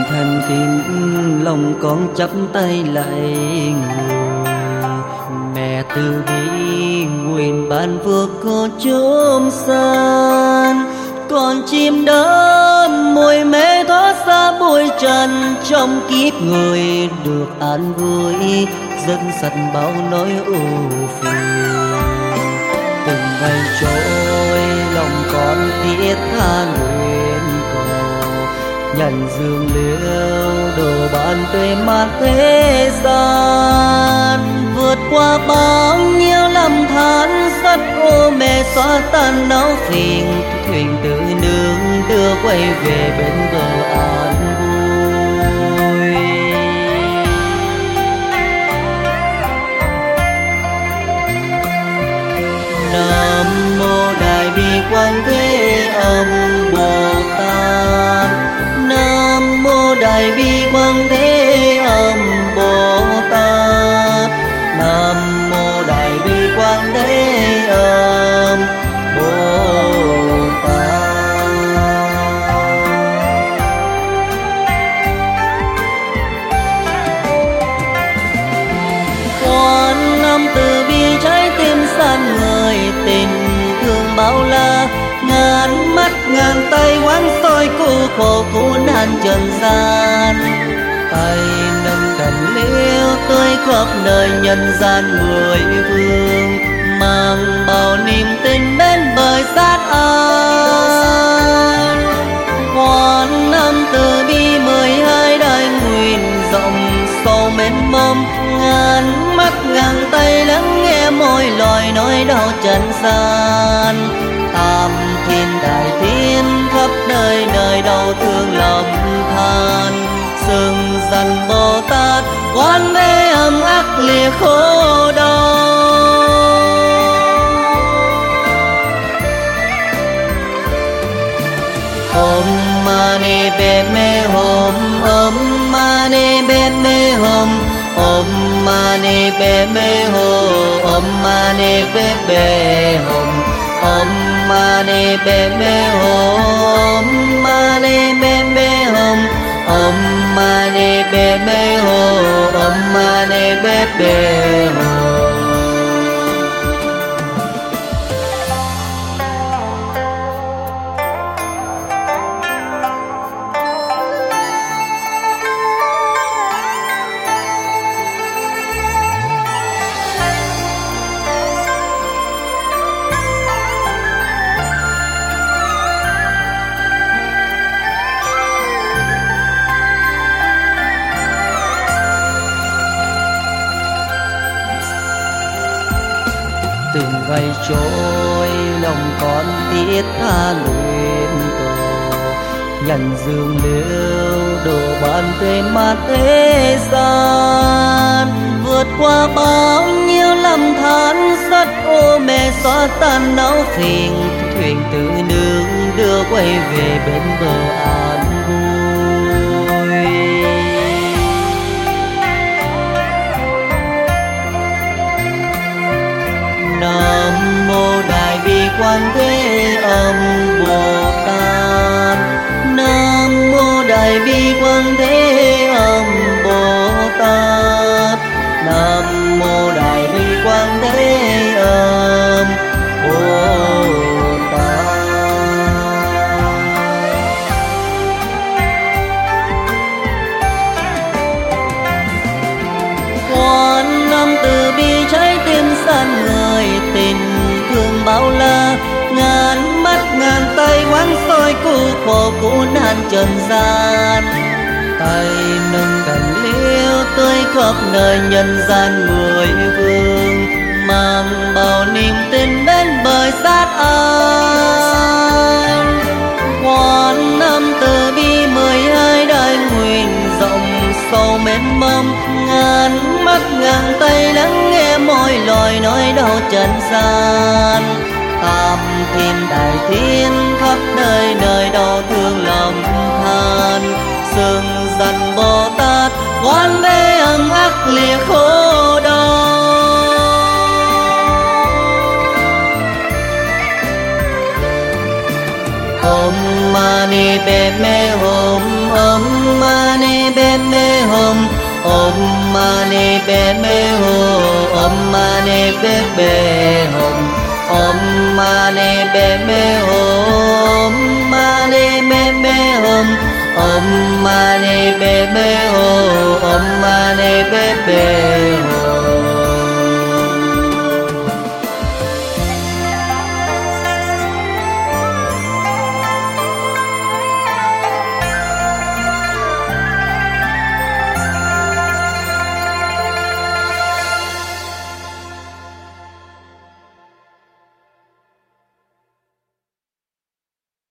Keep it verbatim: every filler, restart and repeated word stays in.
thành kính lòng con chắp tay lại người. Mẹ từ bi nguyện ban phước có chốn san, còn chim đớn mùi mê thoát xa bụi trần. Trong kiếp người được an vui, dân sạch bao nỗi ưu phiền. Từng ngày trôi lòng con thiết tha nguyện cầu, nhận dương liễu đồ ban tươi mát thế gian. Vượt qua bao nhiêu năm tháng rất ô mê xóa tan não phiền, thuyền tự nương đưa quay về bên bờ an vui. Nam mô Đại Bi Quang Thế Âm Bồ Tát. Nam mô Đại Bi Quang Thế Âm Bồ Tát. Nam mô Đại Bi Quang Thế Âm Bồ Tát. Quan Âm từ bi trái tim san người, tình thương bao la ngàn mắt ngàn tay quán soi cứu khổ cứu nạn trần gian. Tay nâng cành liễu tươi khắp nơi nhân gian mười phương, mang bao niềm tin bên bờ sát an. Quan Âm từ bi mười hai đại nguyện rộng sâu mênh mông, ngàn mắt ngàn tay lắng nghe mỗi lời nói đau trần gian. Tam thiên đại thiên khắp nơi nơi đau thương lòng than, xưng danh Bồ Tát Quan Thế Âm ác liệt khổ đau. Om Mani Padme Hum, Om Mani Padme Hum, Om Mani Padme Hum, Om Mani Padme Hum, Om Mani Padme Hum, Om Mani Padme Hum, Om Mani Padme Hum, Om Mani Padme Hum. Từng ngày trôi lòng con thiết tha nguyện cầu, nhận dương liễu đồ ban tươi mát thế gian. Vượt qua bao nhiêu năm tháng rất ô mê xóa tan não phiền, thuyền tự nương đưa quay về bên bờ an vui. Nam mô Đại Bi Quang Thế Âm Bồ Tát. Nam mô Đại Bi Quang Thế Âm Bồ Tát. Nam mô Đại Bi Quang Thế Âm Bồ Tát. Quan Âm từ bi trái tim san người, tình thương bao la ngàn mắt ngàn tay quán soi cứu khổ cứu nạn trần gian. Tay nâng cành liễu tươi khắp nơi nhân gian mười phương, mang bao niềm tin bên bờ sát an. Quan Âm từ bi mười hai đại nguyện rộng sâu mênh mông, ngàn mắt ngàn tay lắng nghe mỗi lời nói đau trần gian. Tam thiên đại thiên khắp nơi nơi đau thương lòng than, xưng danh Bồ Tát Quan Thế Âm ác liệt khổ đau. Om mani padme hum, om mani padme hum, om mani padme hum, om mani padme hum, om mani padme hum, mani padme hum, om mani padme hum, om mani padme